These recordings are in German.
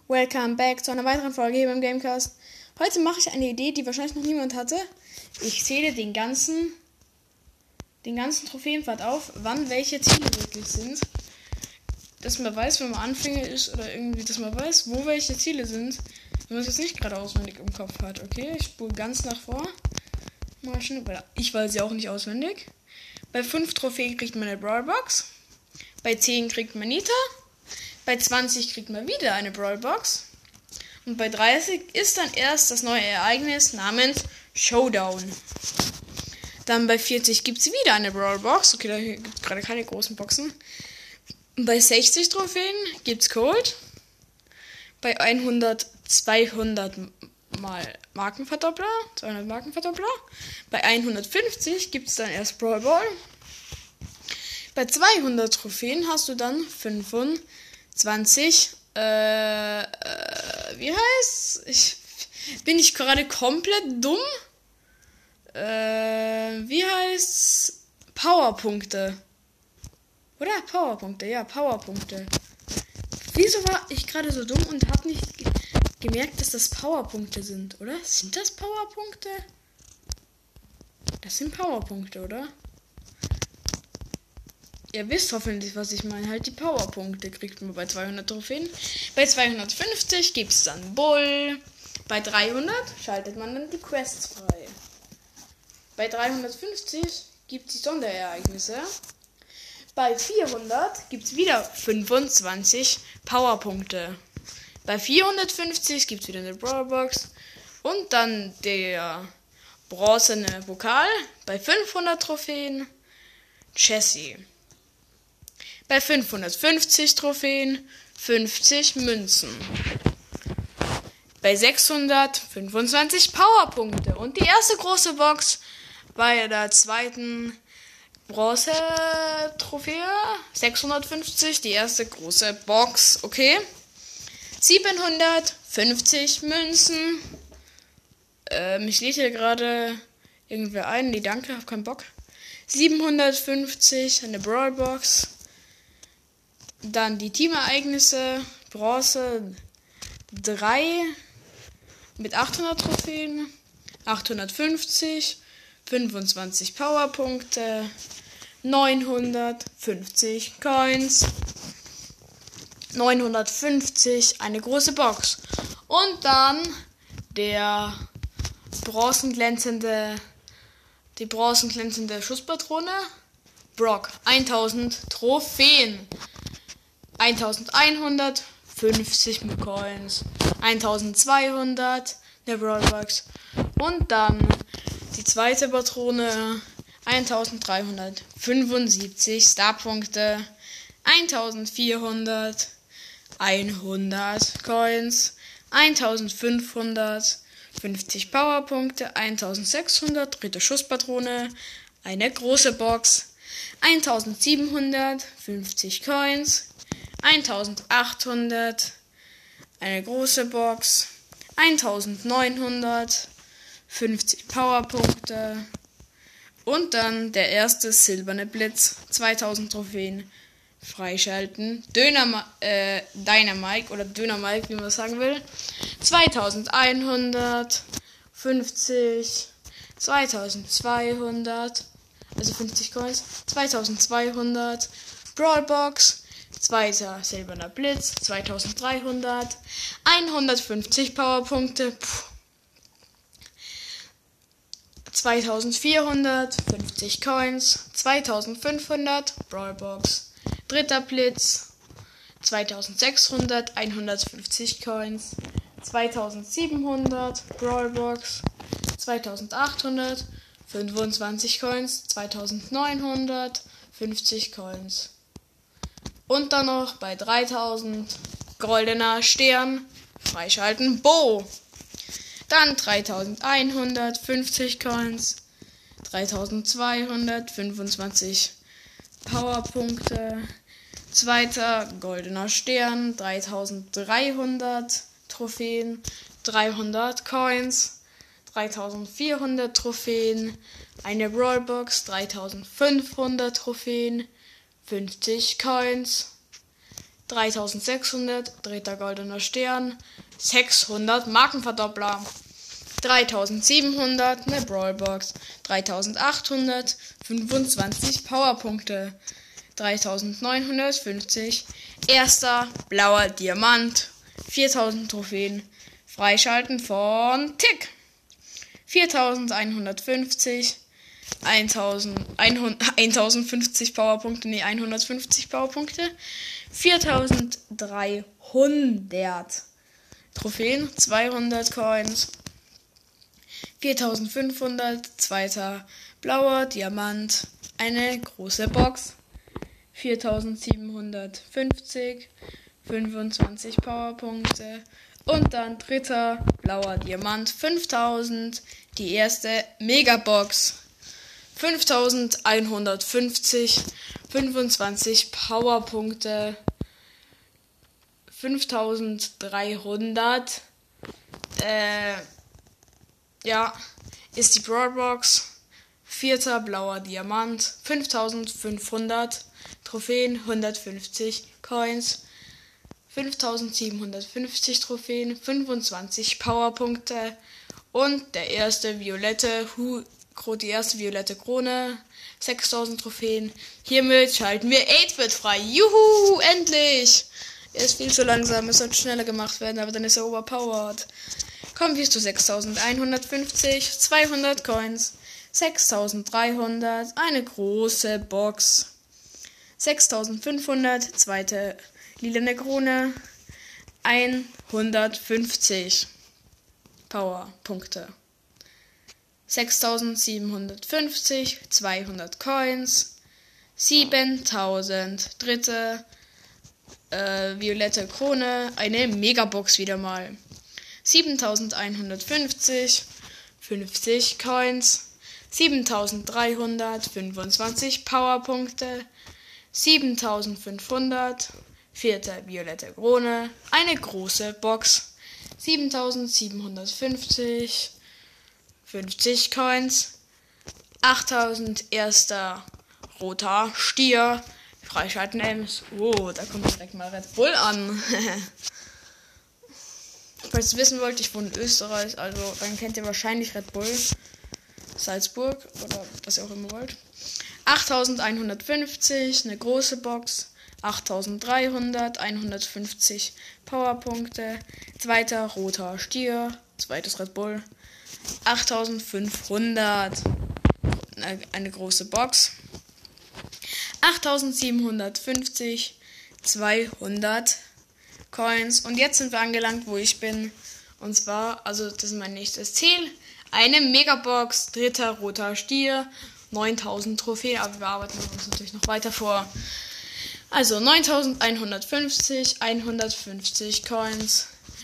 Welcome back zu einer weiteren Folge hier beim Gamecast. Heute mache ich eine Idee, die wahrscheinlich noch niemand hatte. Ich zähle den ganzen Trophäenpfad auf, wann welche Ziele wirklich sind. Dass man weiß, wenn man Anfänger ist oder irgendwie, dass man weiß, wo welche Ziele sind. Wenn man es jetzt nicht gerade auswendig im Kopf hat. Okay, ich spule ganz nach vor. Mal schnell, weil ich weiß sie auch nicht auswendig. Bei 5 Trophäen kriegt man eine Brawlbox. Bei 10 kriegt man Nita. Bei 20 kriegt man wieder eine Brawlbox. Und bei 30 ist dann erst das neue Ereignis namens Showdown. Dann bei 40 gibt es wieder eine Brawlbox. Okay, da gibt es gerade keine großen Boxen. Bei 60 Trophäen gibt es Cold. Bei 100 200 mal Markenverdoppler. 200 Markenverdoppler. Bei 150 gibt es dann erst Brawl Ball. Bei 200 Trophäen hast du dann 25, wie heißt? Bin ich gerade komplett dumm? Wie heißt? Powerpunkte. Oder? Powerpunkte, ja, Powerpunkte. Wieso war ich gerade so dumm und habe nicht gemerkt, dass das Powerpunkte sind, oder? Sind das Powerpunkte? Das sind Powerpunkte, oder? Ihr wisst hoffentlich, was ich meine. Halt die Powerpunkte kriegt man bei 200 Trophäen. Bei 250 gibt es dann Bull. Bei 300 schaltet man dann die Quests frei. Bei 350 gibt es die Sonderereignisse. Bei 400 gibt es wieder 25 Powerpunkte. Bei 450 gibt es wieder eine Brawlbox. Und dann der bronzene Pokal. Bei 500 Trophäen Jessie. Bei 550 Trophäen 50 Münzen. Bei 625 Powerpunkte. Und die erste große Box bei der zweiten Bronze-Trophäe 650. Die erste große Box. Okay. 750 Münzen. Mich lädt hier gerade irgendwer ein. Nee, danke, hab keinen Bock. 750, eine Brawlbox. Dann die Teamereignisse. Bronze 3 mit 800 Trophäen. 850. 25 Powerpunkte. 950 Coins. 950 eine große Box. Und dann die bronzenglänzende Schusspatrone. Brock. 1000 Trophäen. 1150 Coins. 1200 der Brawlbox. Und dann die zweite Patrone. 1375 Starpunkte. 1400 100 Coins. 1550 Powerpunkte. 1600 dritte Schusspatrone. Eine große Box. 1750 Coins. 1800 eine große Box. 1950 Powerpunkte. Und dann der erste silberne Blitz. 2000 Trophäen freischalten. Dynamike oder Dynamike, wie man sagen will. 2150. 2200. Also 50 Coins. 2200. Brawlbox. Zweiter silberner Blitz. 2300. 150 Powerpunkte. 2400. 50 Coins. 2500. Brawlbox. Dritter Blitz. 2600. 150 Coins. 2700. Brawlbox. 2800. 25 Coins. 2900. 50 Coins. Und dann noch bei 3000 goldener Stern freischalten Bo. Dann 3150 Coins. 3225 Powerpunkte. Zweiter goldener Stern. 3300 Trophäen. 300 Coins. 3400 Trophäen. Eine Brawlbox. 3500 Trophäen. 50 Coins. 3600, dritter goldener Stern, 600 Markenverdoppler, 3700, eine Brawlbox, 3800, 25 Powerpunkte, 3950, erster blauer Diamant, 4000 Trophäen, freischalten von Tick, 4150, 1050 Powerpunkte, 150 Powerpunkte, 4300 Trophäen, 200 Coins, 4500, zweiter blauer Diamant, eine große Box, 4750, 25 Powerpunkte und dann dritter blauer Diamant, 5000, die erste Megabox, 5150, 25 Powerpunkte, 5300, ist die Brawlbox, vierter blauer Diamant, 5500 Trophäen, 150 Coins, 5750 Trophäen, 25 Powerpunkte und die erste violette Krone, 6000 Trophäen. Hiermit schalten wir 8-Bit frei. Juhu, endlich! Er ist viel zu langsam, es sollte schneller gemacht werden, aber dann ist er overpowered. Kommen wir zu 6150, 200 Coins, 6300, eine große Box, 6500, zweite lilane Krone, 150 Powerpunkte, 6750, 200 Coins, 7000, dritte violette Krone, eine Megabox wieder mal, 7150, 50 Coins, 7300, 25 Powerpunkte, 7500, vierte violette Krone, eine große Box, 7750, 50 Coins, 8000 erster roter Stier, freischalten Ems. Oh, da kommt direkt mal Red Bull an. Falls ihr wissen wollt, ich wohne in Österreich, also dann kennt ihr wahrscheinlich Red Bull. Salzburg oder was ihr auch immer wollt. 8150, eine große Box. 8300, 150 Powerpunkte. Zweiter roter Stier, zweites Red Bull. 8500, eine große Box. 8750, 200 Coins. Und jetzt sind wir angelangt, wo ich bin. Und zwar, also das ist mein nächstes Ziel. Eine Megabox, dritter roter Stier, 9000 Trophäen. Aber wir arbeiten uns natürlich noch weiter vor. Also 9150, 150 Coins,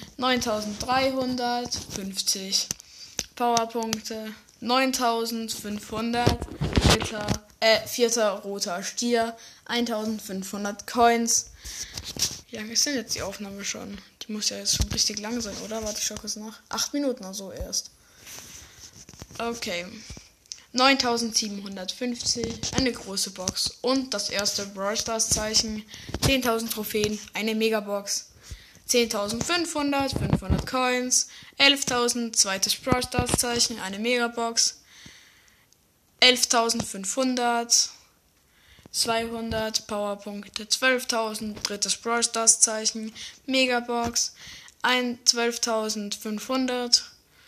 9350 Powerpunkte, 9500, vierter roter Stier, 1500 Coins. Wie lange ist denn jetzt die Aufnahme schon? Die muss ja jetzt schon richtig lang sein, oder? Warte, ich schau kurz nach. 8 Minuten oder so erst. Okay. 9750, eine große Box und das erste Brawl Stars Zeichen, 10.000 Trophäen, eine Megabox, 10.500, 500 Coins, 11.000, zweites Brawl Stars Zeichen, eine Megabox, 11.500, 200 Powerpunkte, 12.000, drittes Brawl Stars Zeichen, Megabox, 12.500,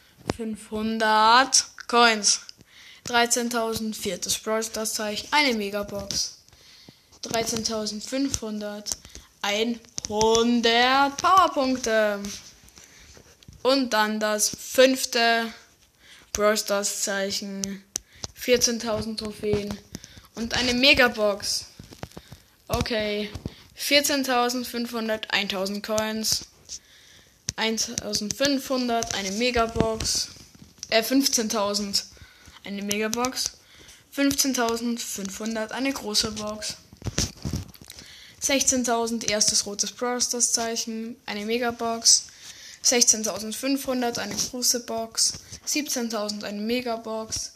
500 Coins. 13.000, viertes Brawl Stars Zeichen, eine Megabox. 13.500, 100 Powerpunkte. Und dann das fünfte Brawl Stars Zeichen, 14.000 Trophäen und eine Megabox. Okay, 14.500, 1.000 Coins, 1.500, eine Megabox, 15.000. Eine Megabox, 15.500, eine große Box, 16.000, erstes rotes Brawl Stars Zeichen, eine Megabox, 16.500, eine große Box, 17.000, eine Megabox,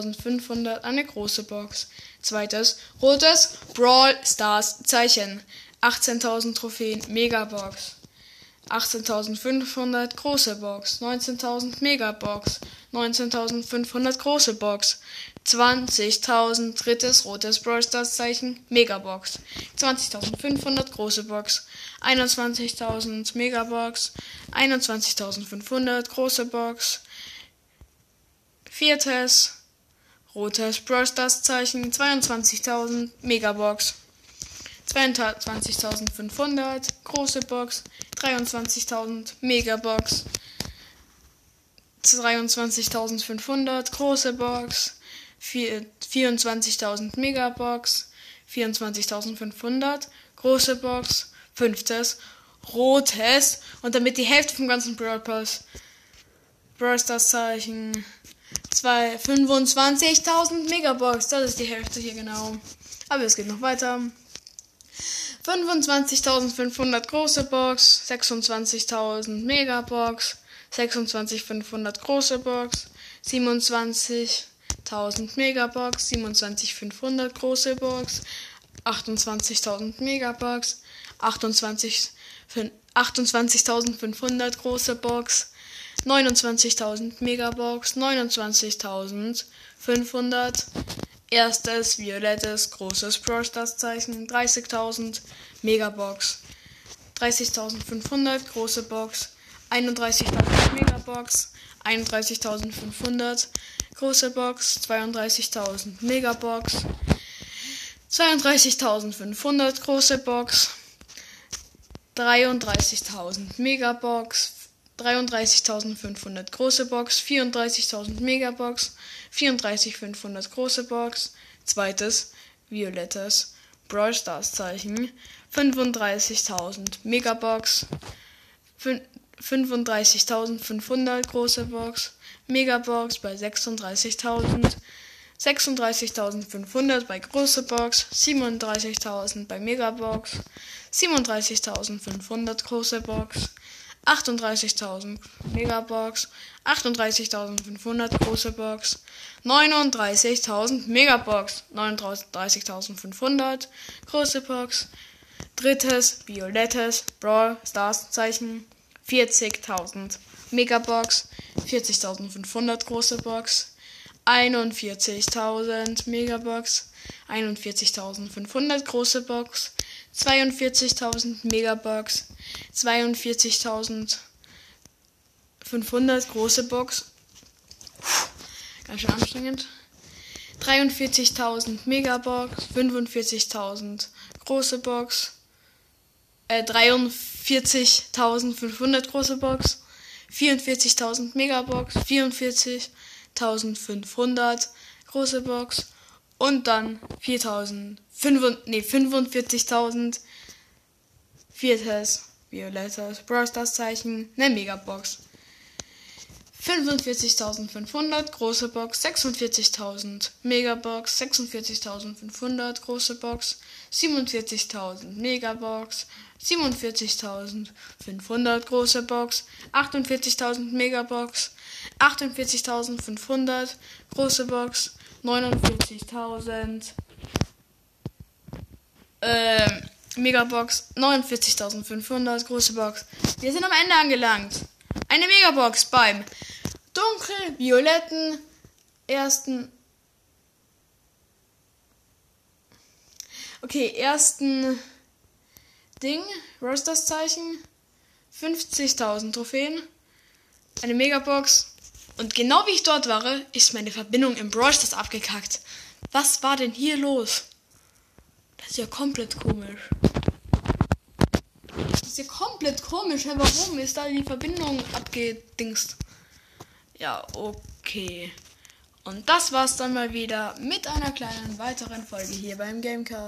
17.500, eine große Box, zweites rotes Brawl Stars Zeichen, 18.000 Trophäen, Megabox. 18.500 große Box, 19.000 Megabox, 19.500 große Box, 20.000 drittes rotes Brawl Stars Zeichen, Megabox, 20.500 große Box, 21.000 Megabox, 21.500 große Box, viertes rotes Brawl Stars Zeichen, 22.000 Megabox, 22.500 große Box, 23.000 Megabox, 23.500 große Box, 24.000 Megabox, 24.500 große Box, fünftes rotes und damit die Hälfte vom ganzen Brawl Stars Zeichen, 25.000 Megabox, das ist die Hälfte hier genau, aber es geht noch weiter. 25.500 große Box, 26.000 Megabox, 26.500 große Box, 27.000 Megabox, 27.500 große Box, 28.000 Megabox, 28.500 große Box, 29.000 Megabox, 29.500 erstes violettes großes Brawl Stars Zeichen, 30.000 Megabox, 30.500 große Box, 31.000 Megabox, 31.500 große Box, 32.000 Megabox, 32.500 große Box, 33.000 Megabox, 33.500 große Box, 34.000 Megabox, 34.500 große Box, zweites violettes Brawl Stars Zeichen, 35.000 Megabox, 35.500 große Box, Megabox bei 36.000, 36.500 bei große Box, 37.000 bei Megabox, 37.500 große Box, 38.000 Megabox, 38.500 große Box, 39.000 Megabox, 39.500 große Box, drittes violettes Brawl Stars Zeichen, 40.000 Megabox, 40.500 große Box, 41.000 Megabox, 41.500 große Box, 42.000 Megabox, 42.500 große Box, ganz schön anstrengend, 43.000 Megabox, 45.000 große Box, 43.500 große Box, 44.000 Megabox, 44.500 große Box und dann 45.000 viertes violettes Brawl Stars Zeichen, eine Megabox. 45.500 große Box, 46.000 Megabox, 46.500 große Box, 47.000 Megabox, 47.500 große Box, 48.000 Megabox, 48.500 große Box, 49.000 Megabox, 49.500 große Box. Wir sind am Ende angelangt. Eine Megabox beim dunkel-violetten ersten Ding, Brawl Stars Zeichen, 50.000 Trophäen, eine Megabox und genau wie ich dort war, ist meine Verbindung im Brawl Stars abgekackt. Was war denn hier los? Das ist ja komplett komisch. Hey, warum ist da die Verbindung abgedingst? Ja, okay. Und das war's dann mal wieder mit einer kleinen weiteren Folge hier beim Gamecast.